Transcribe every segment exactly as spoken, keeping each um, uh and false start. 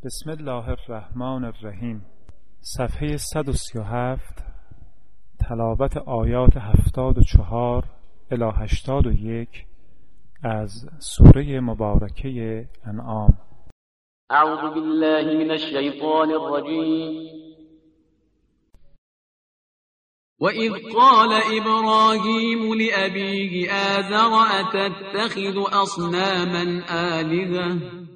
بسم الله الرحمن الرحیم. صفحه صد و سی و هفت، تلاوت آیات هفتاد و چهار الی هشتاد و یک از سوره مبارکه انعام. اعوذ بالله من الشیطان الرجیم. وَإِذْ قَالَ إِبْرَاهِيمُ لِأَبِيهِ آزَرَ أَتَتَّخِذُ أَصْنَامًا آلِهَةً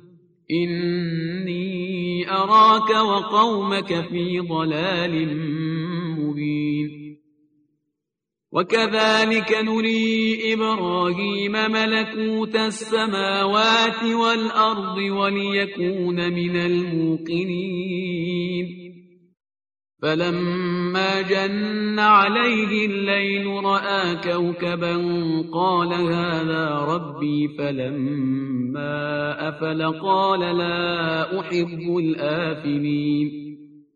إِنِّي أَرَاكَ وَقَوْمَكَ فِي ضَلَالٍ مُبِينٍ. وَكَذَلِكَ نُرِي إِبْرَاهِيمَ مَلَكُوتَ السَّمَاوَاتِ وَالْأَرْضِ وَلِيَكُونَ مِنَ الْمُوقِنِينَ. فَلَمَّا جَنَّ عَلَيْهِ اللَّيْلُ رَأَىٰ كَوْكَبًا قَالَ هَٰذَا رَبِّي فَلَمَّا أَفَلَ قَالَ لَا أُحِبُّ الْآفِلِينَ.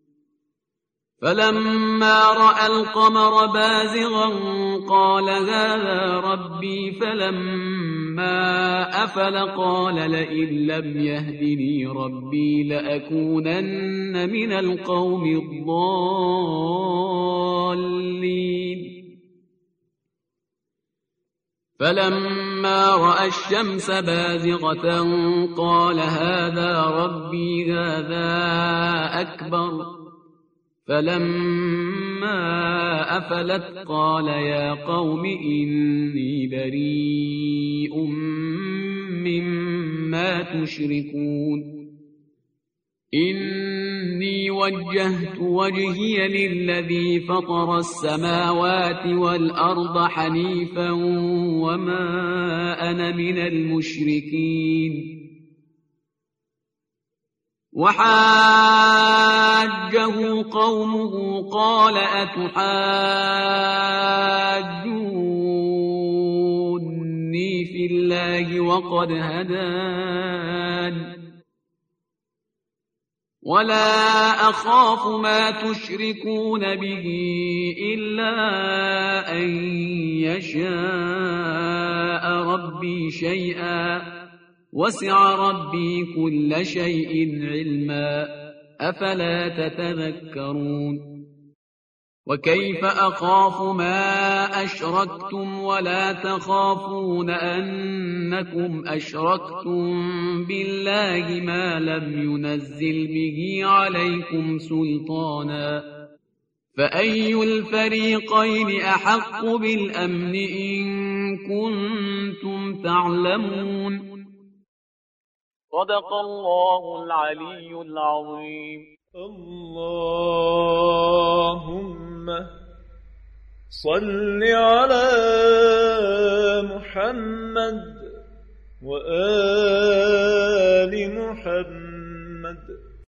فَلَمَّا رَأَى الْقَمَرَ بَازِغًا قَالَ هَٰذَا رَبِّي فَلَمَّا أَفَلَ قَالَ لَئِن لَّمْ يَهْدِنِي رَبِّي لَأَكُونَنَّ مِنَ الْقَوْمِ الضَّالِّينَ. فَلَمَّا رَأَى الشَّمْسَ بَازِغَةً قَالَ هَٰذَا رَبِّي هَٰذَا أَكْبَرُ. فَلَمَّا أَفَلَتْ قَالَ يَا قَوْمِ إِنِّي بَرِيءٌ مِّمَّا تُشْرِكُونَ. إِنِّي وَجَّهْتُ وَجْهِيَ لِلَّذِي فَطَرَ السَّمَاوَاتِ وَالْأَرْضَ حَنِيفًا وَمَا أَنَا مِنَ الْمُشْرِكِينَ. وحاجه قومه قال أتحاجوني في الله وقد هدان ولا أخاف ما تشركون به إلا أن يشاء ربي شيئا وسع ربي كل شيء علما أفلا تتذكرون. وكيف أخاف ما أشركتم ولا تخافون أنكم أشركتم بالله ما لم ينزل به عليكم سلطانا فأي الفريقين أحق بالأمن إن كنتم تعلمون. صدق الله العلي العظيم. اللهم صل على محمد وآل محمد.